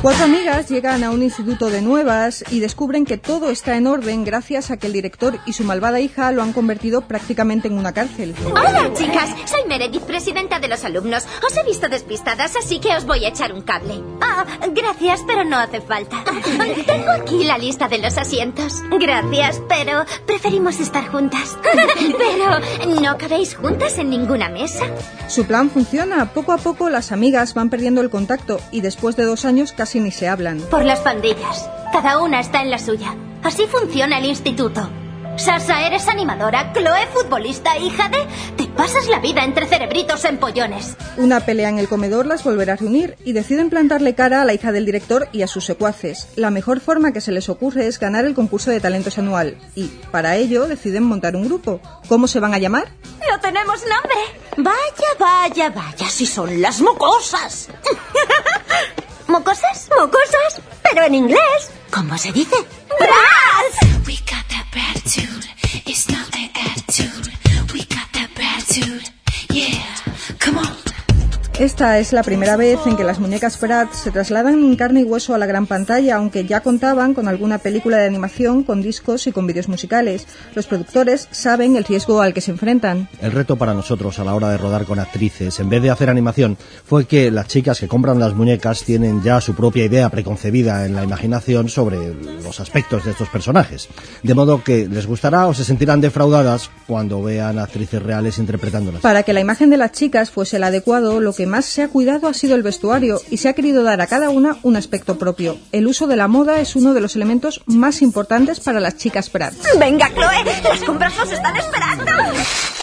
4 amigas llegan a un instituto de nuevas y descubren que todo está en orden gracias a que el director y su malvada hija lo han convertido prácticamente en una cárcel. Hola, chicas. Soy Meredith, presidenta de los alumnos. Os he visto despistadas, así que os voy a echar un cable. Gracias, pero no hace falta. Tengo aquí la lista de los asientos. Gracias, pero preferimos estar juntas. Pero, ¿no cabéis juntas en ninguna mesa? Su plan funciona. Poco a poco las amigas van perdiendo el contacto y después de 2 años casi ni se hablan. Por las pandillas. Cada una está en la suya. Así funciona el instituto. Sasha, eres animadora. Chloe, futbolista. Y Jade, te pasas la vida entre cerebritos empollones. Una pelea en el comedor las volverá a reunir y deciden plantarle cara a la hija del director y a sus secuaces. La mejor forma que se les ocurre es ganar el concurso de talentos anual y, para ello, deciden montar un grupo. ¿Cómo se van a llamar? ¡No tenemos nombre! Vaya, si son las mocosas. ¿Mocosas? ¿Mocosas? Pero en inglés. ¿Cómo se dice? ¡Bras! We got that bad attitude. It's not an attitude. We got that bad attitude. Yeah, come on. Esta es la primera vez en que las muñecas Bratz se trasladan en carne y hueso a la gran pantalla, aunque ya contaban con alguna película de animación, con discos y con vídeos musicales. Los productores saben el riesgo al que se enfrentan. El reto para nosotros a la hora de rodar con actrices, en vez de hacer animación, fue que las chicas que compran las muñecas tienen ya su propia idea preconcebida en la imaginación sobre los aspectos de estos personajes. De modo que les gustará o se sentirán defraudadas cuando vean actrices reales interpretándolas. Para que la imagen de las chicas fuese el adecuado, lo que más se ha cuidado ha sido el vestuario y se ha querido dar a cada una un aspecto propio. El uso de la moda es uno de los elementos más importantes para las chicas Bratz. Venga, Chloe, las compras nos están esperando.